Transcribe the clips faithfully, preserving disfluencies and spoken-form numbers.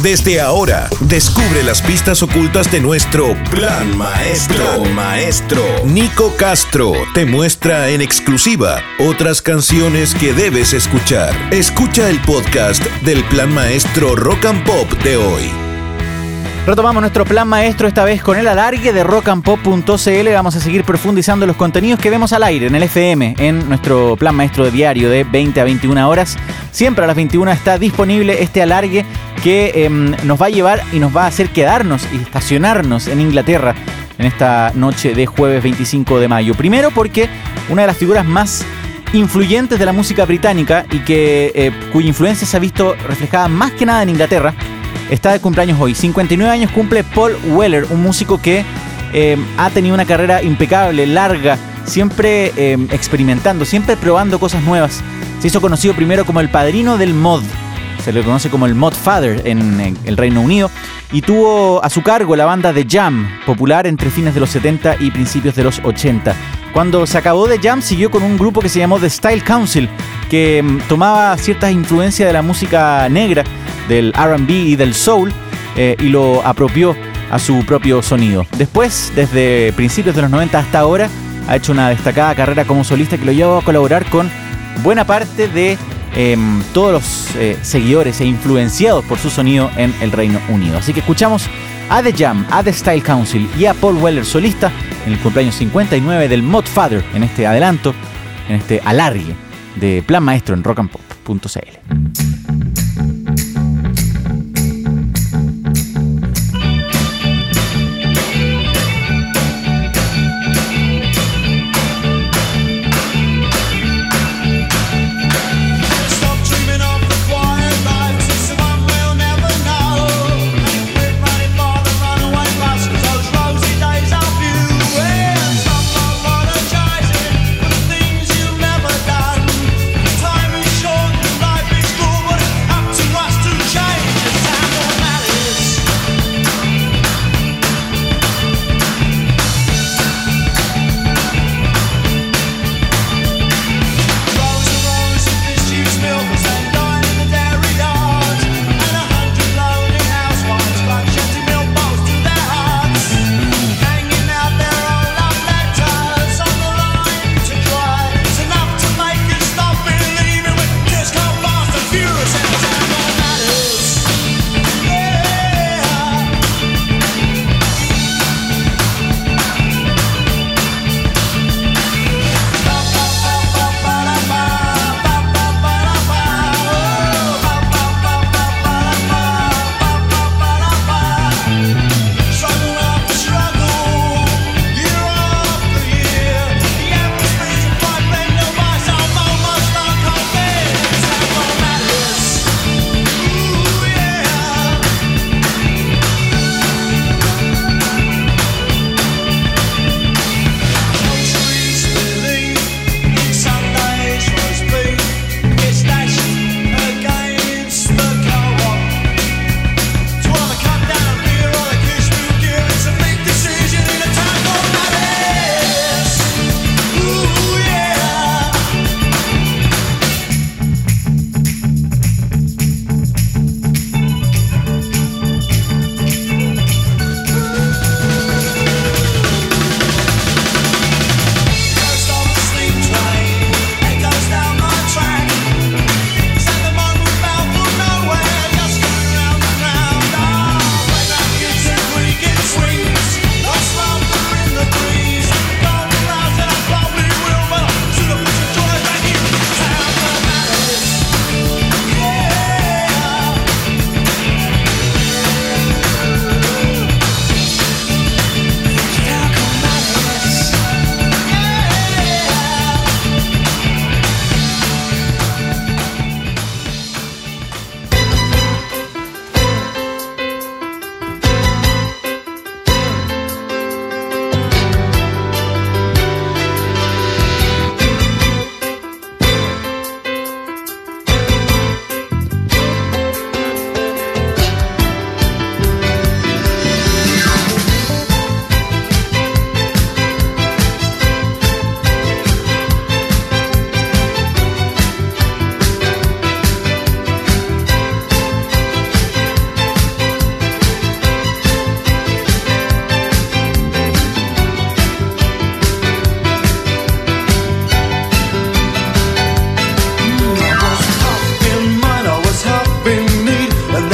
Desde ahora, descubre las pistas ocultas de nuestro Plan Maestro. Plan Maestro. Nico Castro te muestra en exclusiva otras canciones que debes escuchar. Escucha el podcast del Plan Maestro Rock and Pop de hoy. Retomamos nuestro Plan Maestro, esta vez con el alargue de rock and pop punto c l. Vamos a seguir profundizando los contenidos que vemos al aire en el F M, en nuestro Plan Maestro de diario de veinte a veintiuna horas. Siempre a las veintiuna está disponible este alargue que eh, nos va a llevar y nos va a hacer quedarnos y estacionarnos en Inglaterra en esta noche de jueves veinticinco de mayo. Primero porque una de las figuras más influyentes de la música británica y que eh, cuya influencia se ha visto reflejada más que nada en Inglaterra, está de cumpleaños hoy. cincuenta y nueve años cumple Paul Weller, un músico que eh, ha tenido una carrera impecable, larga, siempre eh, experimentando, siempre probando cosas nuevas. Se hizo conocido primero como el padrino del mod, se le conoce como el Mod Father en, en el Reino Unido, y tuvo a su cargo la banda The Jam, popular entre fines de los setenta y principios de los ochenta. Cuando se acabó The Jam, siguió con un grupo que se llamó The Style Council, que um, tomaba ciertas influencias de la música negra, del R and B y del soul, eh, y lo apropió a su propio sonido. Después, desde principios de los noventa hasta ahora, ha hecho una destacada carrera como solista que lo llevó a colaborar con buena parte de eh, todos los eh, seguidores e influenciados por su sonido en el Reino Unido. Así que escuchamos a The Jam, a The Style Council y a Paul Weller solista en el cumpleaños cincuenta y nueve del Mod Father, en este adelanto, en este alargue de Plan Maestro en rock and pop punto c l. Time is short and life is cool, but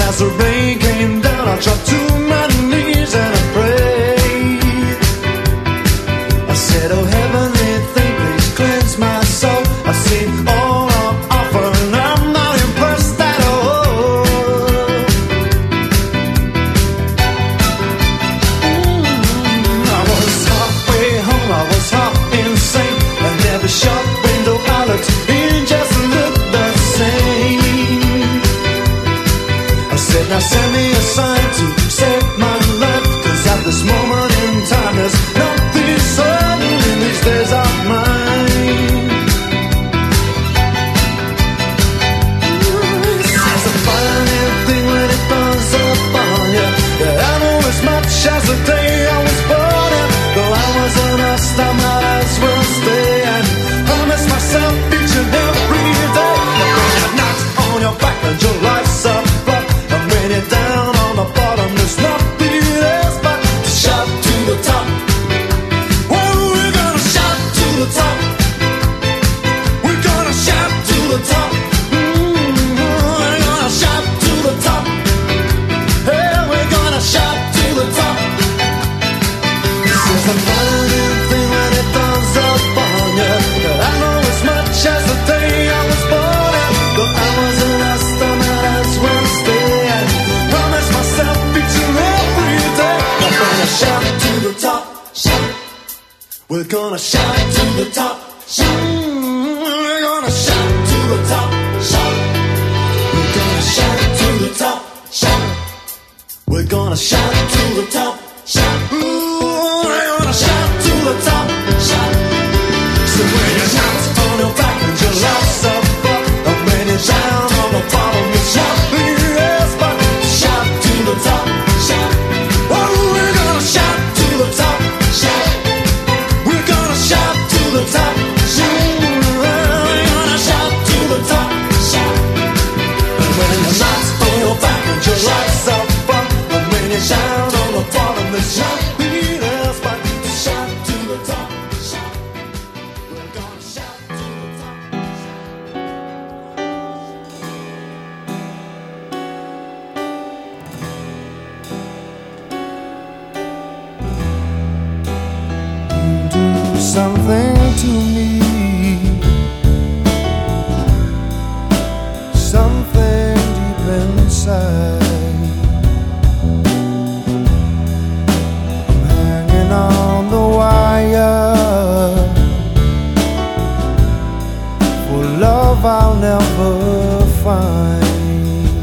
as the rain came down, I dropped to my knees and I prayed. I said, oh heavenly thing, please cleanse my soul. I've seen all I'm offering, I'm not impressed at all. Mm, I was halfway home, I was half insane, and every shop window I looked in just looked the same. I said, now send me a sign to save my life, cause at this moment in time there's nothing certain in these days of mine. It's a funny thing when it burns up on you, that I know as much as the day I was born in. Though I wasn't asked, I might as well stay and promise myself each and every day that when you're knocked on your back and your life's up, and when you're down on the bottom, there's nothing else but to shout to the top. Oh, we're gonna shout to the top. We're gonna shout to the top. Mm, we're gonna shout to the top. Hey, we're gonna shout to the top. This is a funny thing when it dawns upon you, that I know as much as the day I was born in. Though I wasn't asked, I might as well stay and promise myself each and every day that we're gonna shout to the top, shout. We're gonna shout to the top, shout. Mm, we're gonna shout to the top, shout. We're gonna shout to the top, shout. We're gonna shout to the top, shout. Ooh, we're gonna shout to the top, shout. So when you're knocked on your back and your life's up, and when you're down on the bottom, you shout. Yes, but shout to the top, shout. Oh, we're gonna shout to the top, shout. We're gonna shout to the top, shout. We're gonna shout to the top, shout. And when you're knocked on your back and your life's up, and when you're down on the bottom, then shout. Yes, but shout to the top, shout. We're gonna shout to the top. Do something to me, something deep inside. I'm hanging on the wire for love I'll never find.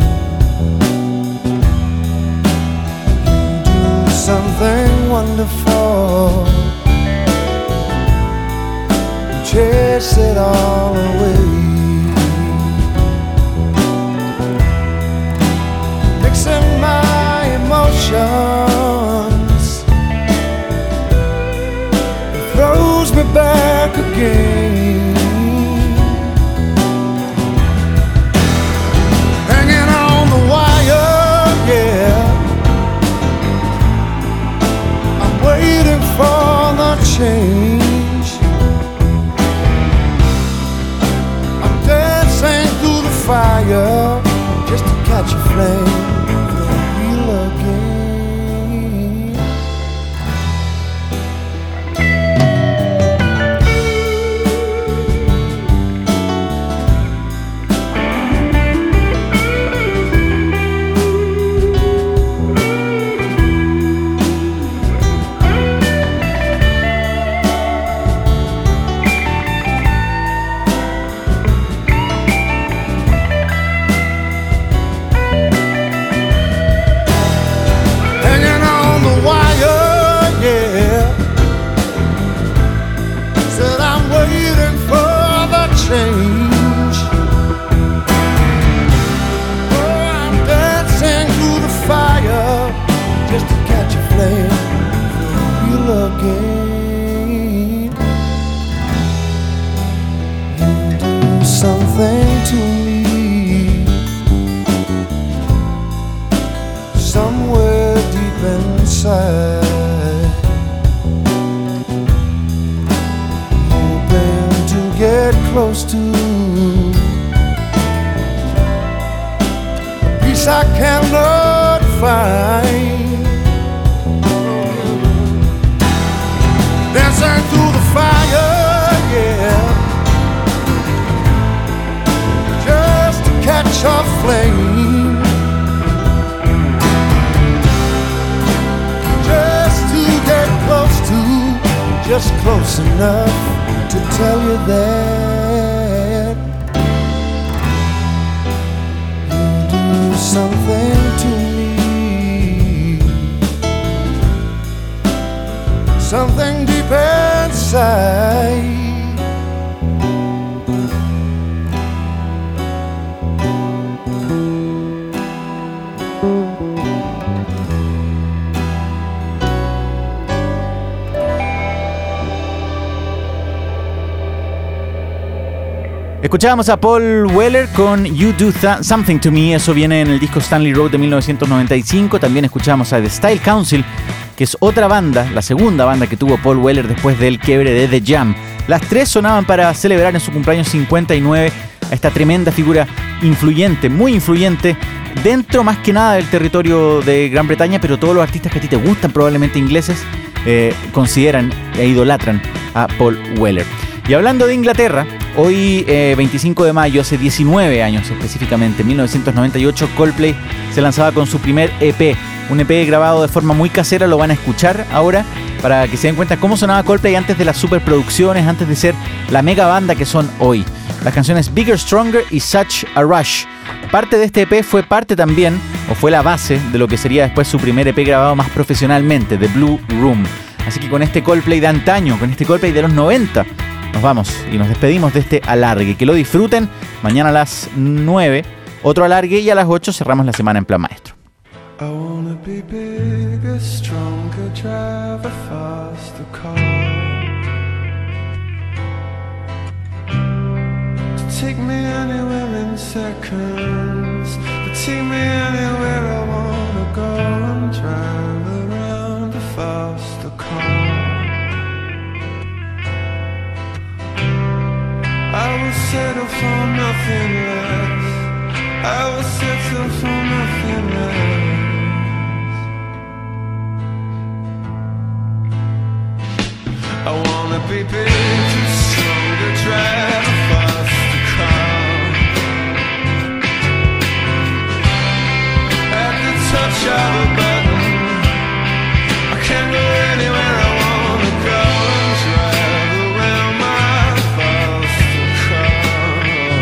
You do something wonderful, chase it all away, mixing my emotions, it throws me back again. Hanging on the wire, yeah, I'm waiting for the change. Fire just to catch a flame for real again. Change. Oh, I'm dancing through the fire just to catch a flame for real again. You do something to me, somewhere deep inside, hoping to get close to a piece place I cannot find. Dancing through the fire, yeah, just to catch a flame, just to get close to, just close enough to tell you that you do something to me, something deep inside. Escuchábamos a Paul Weller con You Do Th- Something To Me, eso viene en el disco Stanley Road de mil novecientos noventa y cinco. También escuchamos a The Style Council, que es otra banda, la segunda banda que tuvo Paul Weller después del quiebre de The Jam. Las tres sonaban para celebrar en su cumpleaños cincuenta y nueve a esta tremenda figura influyente, muy influyente, dentro más que nada del territorio de Gran Bretaña, pero todos los artistas que a ti te gustan, probablemente ingleses, eh, consideran e idolatran a Paul Weller. Y hablando de Inglaterra, hoy eh, veinticinco de mayo, hace diecinueve años específicamente, en mil novecientos noventa y ocho, Coldplay se lanzaba con su primer E P. Un E P grabado de forma muy casera, lo van a escuchar ahora para que se den cuenta cómo sonaba Coldplay antes de las superproducciones, antes de ser la mega banda que son hoy. Las canciones Bigger, Stronger y Such a Rush. Parte de este E P fue parte también, o fue la base de lo que sería después su primer E P grabado más profesionalmente, The Blue Room. Así que con este Coldplay de antaño, con este Coldplay de los noventa, nos vamos y nos despedimos de este alargue. Que lo disfruten. Mañana a las nueve, otro alargue, y a las ocho cerramos la semana en Plan Maestro. I wanna be bigger, stronger, drive a faster car, to take me anywhere in seconds, to take me anywhere I wanna go, and drive around a faster car. I will settle for nothing less, I will settle for nothing less. I wanna be bigger, stronger, drive a faster car, at the touch of a button I can go anywhere I wanna go, and drive around my faster car.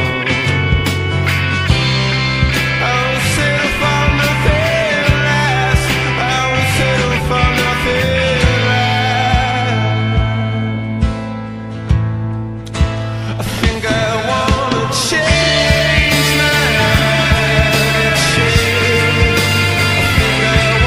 I will settle for nothing less, I will settle for nothing less. Change my attitude. I think I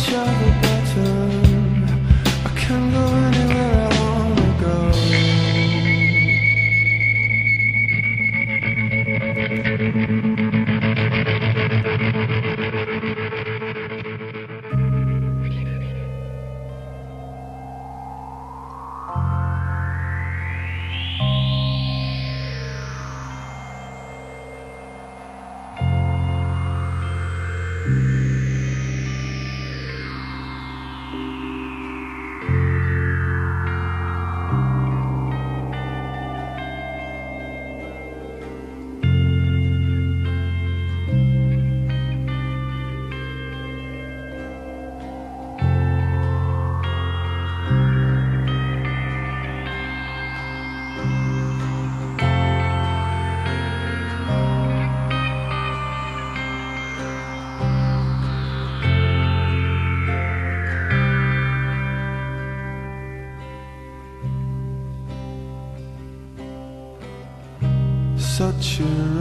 each other better. I can go anywhere I wanna go. Such a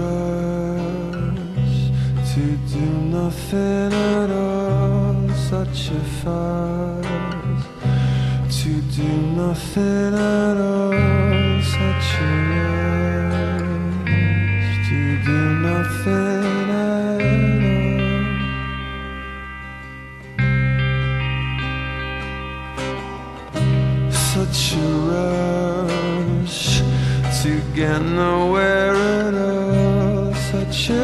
rush to do nothing at all. Such a fuss to do nothing at all. Such a rush to do nothing at all. Such a rush to get nowhere at all. Such a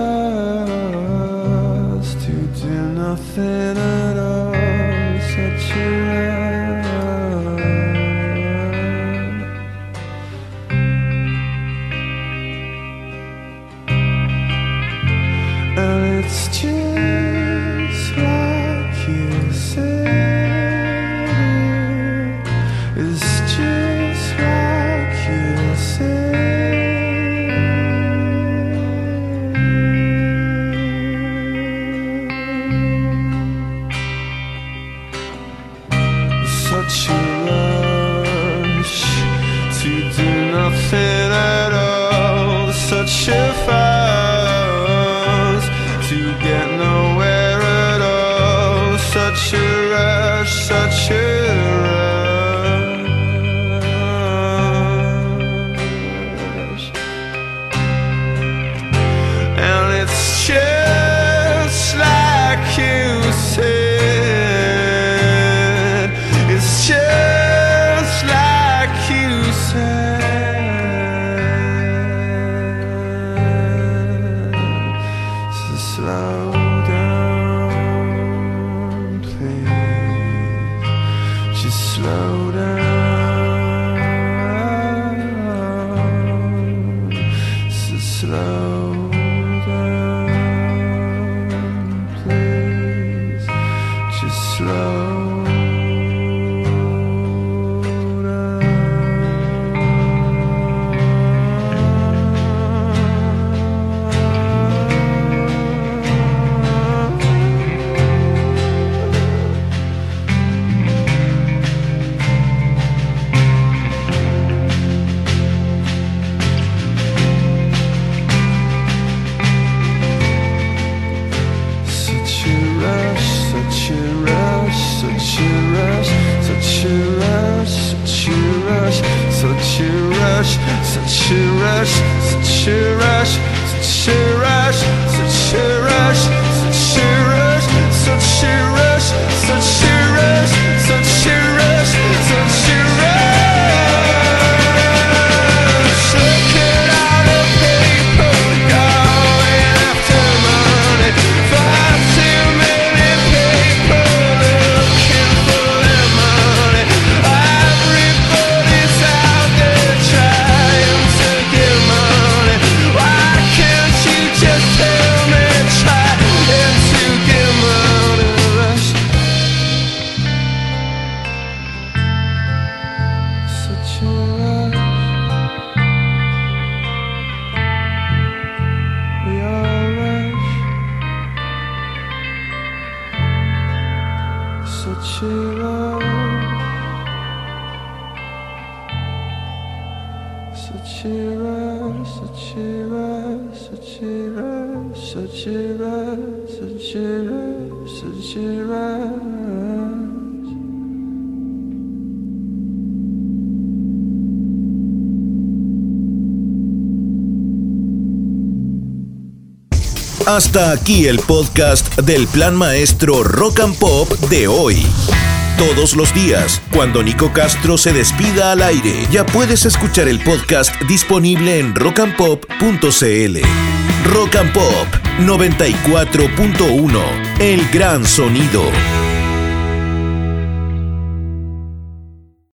fuss to do nothing at all. Such a rush. And it's just like you said. It's just like you such a rush to do nothing at all. Such a fuss to get nowhere at all. Such a rush, such a rush. And it's just like you said. It's just like you said. So slow down, please. Just slow down. So slow down, please. Just slow. Such a rush, such a rush, such a rush, such a rush, such a rush, such a rush, such a rush, such a rush, such a rush. Looking at the people going after money, far too many people looking for their money. Everybody's out there trying to get money. Why can't you just tell me, try and to get money? Hasta aquí el podcast del Plan Maestro Rock and Pop de hoy. Todos los días, cuando Nico Castro se despida al aire, ya puedes escuchar el podcast disponible en rock and pop punto c l. Rock and Pop noventa y cuatro punto uno, el gran sonido.